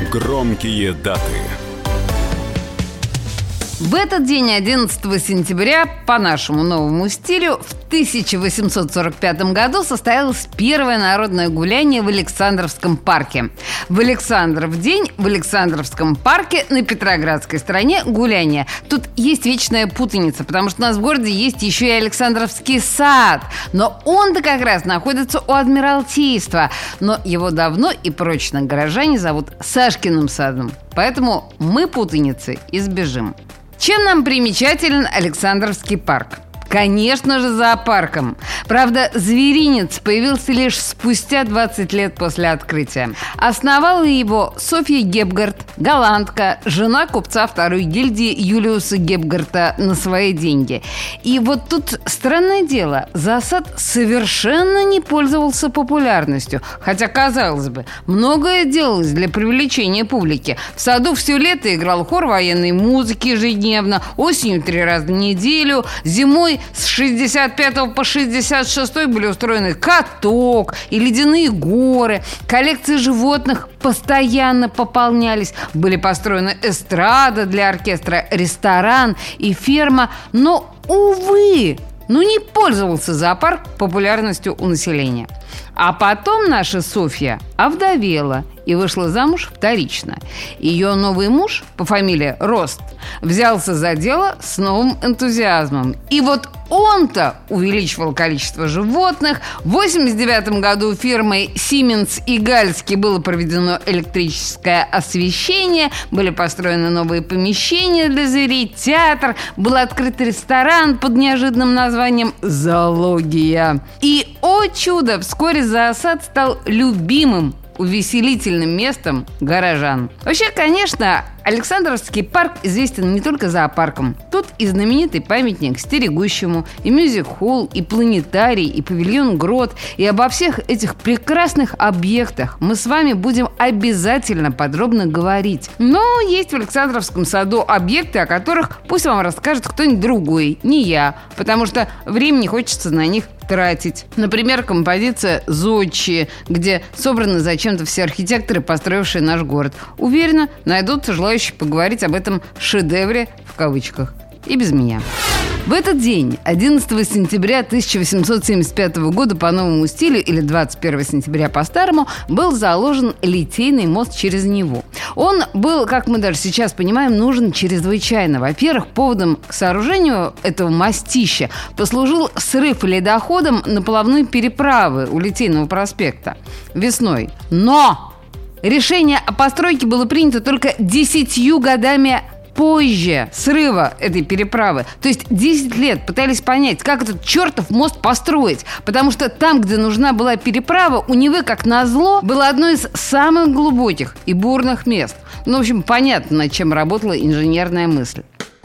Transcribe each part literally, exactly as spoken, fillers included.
Громкие даты. В этот день, одиннадцатого сентября, по нашему новому стилю, в тысяча восемьсот сорок пятом году состоялось первое народное гуляние в Александровском парке. В Александров день в Александровском парке на Петроградской стороне гуляние. Тут есть вечная путаница, потому что у нас в городе есть еще и Александровский сад. Но он-то как раз находится у Адмиралтейства. Но его давно и прочно горожане зовут Сашкиным садом. Поэтому мы путаницы избежим. Чем нам примечателен Александровский парк? Конечно же, зоопарком. Правда, зверинец появился лишь спустя двадцать лет после открытия. Основала его Софья Гепгард, голландка, жена купца второй гильдии Юлиуса Гепгарта на свои деньги. И вот тут странное дело, зоосад совершенно не пользовался популярностью. Хотя, казалось бы, многое делалось для привлечения публики. В саду все лето играл хор военной музыки ежедневно, осенью три раза в неделю, зимой с шестьдесят пятого по шестьдесят шестой были устроены каток и ледяные горы. Коллекции животных постоянно пополнялись. Были построены эстрада для оркестра, ресторан и ферма. Но, увы, ну не пользовался зоопарк популярностью у населения. А потом наша Софья овдовела и вышла замуж вторично. Ее новый муж по фамилии Рост взялся за дело с новым энтузиазмом. И вот он-то увеличивал количество животных. В восемьдесят девятом году фирмой Siemens и Гальски было проведено электрическое освещение, были построены новые помещения для зверей, театр, был открыт ресторан под неожиданным названием «Зоология». И, о чудо, вскоре зоосад стал любимым увеселительным местом горожан. Вообще, конечно, Александровский парк известен не только зоопарком. Тут и знаменитый памятник Стерегущему, и мюзик-холл, и планетарий, и павильон Грот. И обо всех этих прекрасных объектах мы с вами будем обязательно подробно говорить. Но есть в Александровском саду объекты, о которых пусть вам расскажет кто-нибудь другой, не я, потому что времени хочется на них тратить. Например, композиция «Зодчие», где собраны зачем-то все архитекторы, построившие наш город. Уверена, найдутся желающие поговорить об этом шедевре в кавычках. И без меня. В этот день, одиннадцатого сентября тысяча восемьсот семьдесят пятого года по новому стилю или двадцать первого сентября по старому, был заложен Литейный мост через Неву. Он был, как мы даже сейчас понимаем, нужен чрезвычайно. Во-первых, поводом к сооружению этого мостища послужил срыв ледоходом наплавной переправы у Литейного проспекта весной. Но решение о постройке было принято только десятью годами позже срыва этой переправы. То есть десять лет пытались понять, как этот чертов мост построить. Потому что там, где нужна была переправа, у Невы, как назло, было одно из самых глубоких и бурных мест. Ну, в общем, понятно, над чем работала инженерная мысль.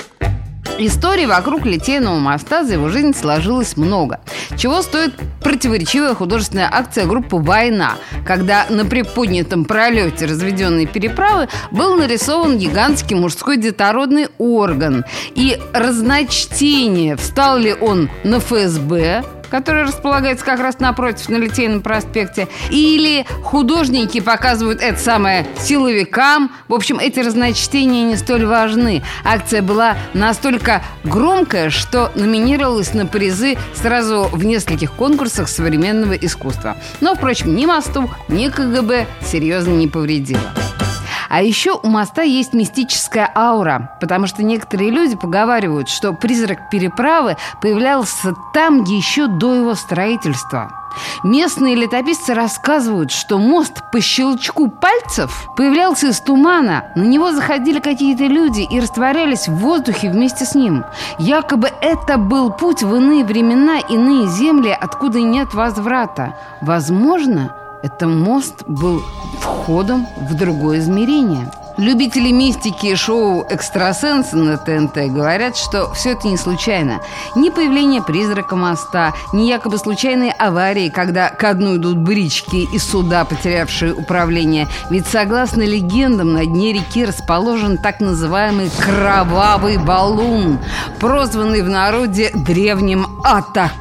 Историй вокруг Литейного моста за его жизнь сложилось много. Чего стоит противоречивая художественная акция группы «Война», когда на приподнятом пролете разведенной переправы был нарисован гигантский мужской детородный орган. И разночтение, встал ли он на эф эс бэ, который располагается как раз напротив на Литейном проспекте, или художники показывают это самое силовикам. В общем, эти разночтения не столь важны. Акция была настолько громкая, что номинировалась на призы сразу в нескольких конкурсах современного искусства. Но, впрочем, ни мосту, ни ка гэ бэ серьезно не повредило. А еще у моста есть мистическая аура, потому что некоторые люди поговаривают, что призрак переправы появлялся там еще до его строительства. Местные летописцы рассказывают, что мост по щелчку пальцев появлялся из тумана, на него заходили какие-то люди и растворялись в воздухе вместе с ним. Якобы это был путь в иные времена, иные земли, откуда нет возврата. Возможно, этот мост был входом в другое измерение. Любители мистики и шоу «Экстрасенсы» на тэ эн тэ говорят, что все это не случайно. Ни появление призрака моста, ни якобы случайные аварии, когда ко дну идут брички и суда, потерявшие управление. Ведь, согласно легендам, на дне реки расположен так называемый «кровавый баллон», прозванный в народе древним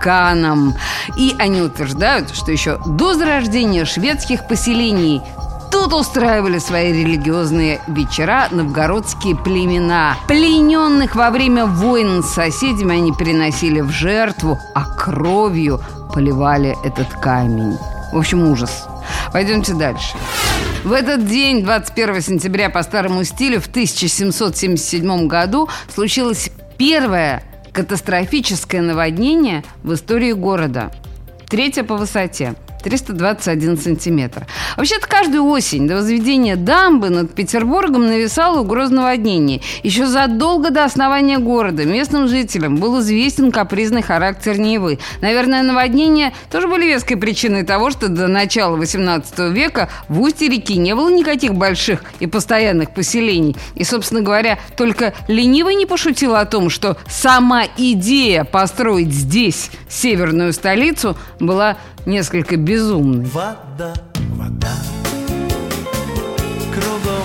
Атаканом. И они утверждают, что еще до зарождения шведских поселений Тут устраивали свои религиозные вечера новгородские племена. Плененных во время войн с соседями они переносили в жертву, а кровью поливали этот камень. В общем, ужас. Пойдемте дальше. В этот день, двадцать первого сентября по старому стилю, в тысяча семьсот семьдесят седьмом году случилось первое катастрофическое наводнение в истории города. Третье по высоте. триста двадцать один сантиметр. Вообще-то каждую осень до возведения дамбы над Петербургом нависала угроза наводнения. Еще задолго до основания города местным жителям был известен капризный характер Невы. Наверное, наводнения тоже были веской причиной того, что до начала восемнадцатого века в устье реки не было никаких больших и постоянных поселений. И, собственно говоря, только ленивый не пошутил о том, что сама идея построить здесь северную столицу была несколько безумный. Вода, вода, кругом.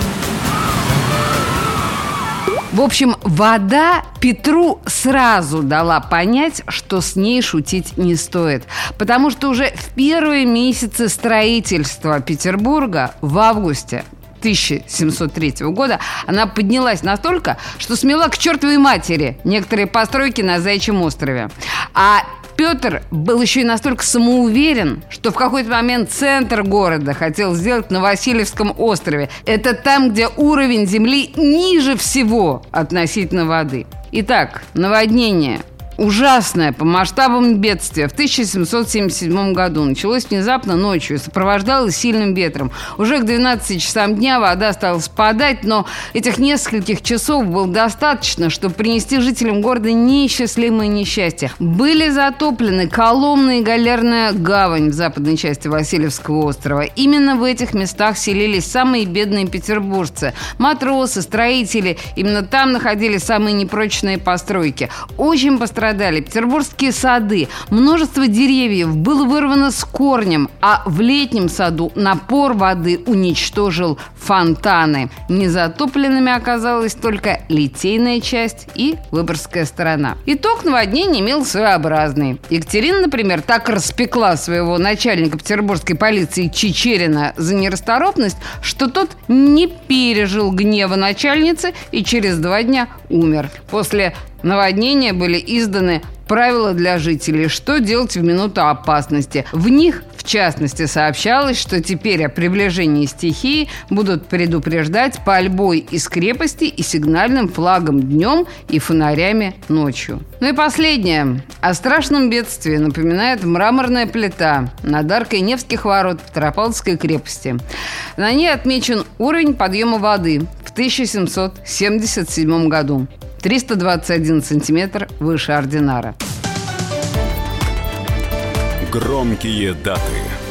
В общем, вода Петру сразу дала понять, что с ней шутить не стоит. Потому что уже в первые месяцы строительства Петербурга в августе тысяча семьсот третьего года она поднялась настолько, что смела к чертовой матери некоторые постройки на Заячьем острове. А Петр был еще и настолько самоуверен, что в какой-то момент центр города хотел сделать на Васильевском острове. Это там, где уровень земли ниже всего относительно воды. Итак, наводнение. Ужасное по масштабам бедствия в тысяча семьсот семьдесят седьмом году началось внезапно ночью и сопровождалось сильным ветром. Уже к двенадцати часам дня вода стала спадать, но этих нескольких часов было достаточно, чтобы принести жителям города неисчислимое несчастье. Были затоплены Коломна и Галерная гавань в западной части Васильевского острова. Именно в этих местах селились самые бедные петербуржцы. Матросы, строители. Именно там находились самые непрочные постройки. Очень пострадали петербургские сады. Множество деревьев было вырвано с корнем, а в летнем саду напор воды уничтожил фонтаны. Незатопленными оказалась только Литейная часть и Выборгская сторона. Итог наводнения имел своеобразный. Екатерина, например, так распекла своего начальника петербургской полиции Чичерина за нерасторопность, что тот не пережил гнева начальницы и через два дня умер. После наводнения были изданы правила для жителей, что делать в минуту опасности. В них, в частности, сообщалось, что теперь о приближении стихии будут предупреждать пальбой из крепости и сигнальным флагом днем и фонарями ночью. Ну и последнее. О страшном бедствии напоминает мраморная плита над аркой Невских ворот Петропавловской крепости. На ней отмечен уровень подъема воды в тысяча семьсот семьдесят седьмом году. триста двадцать один сантиметр выше ординара. Громкие даты.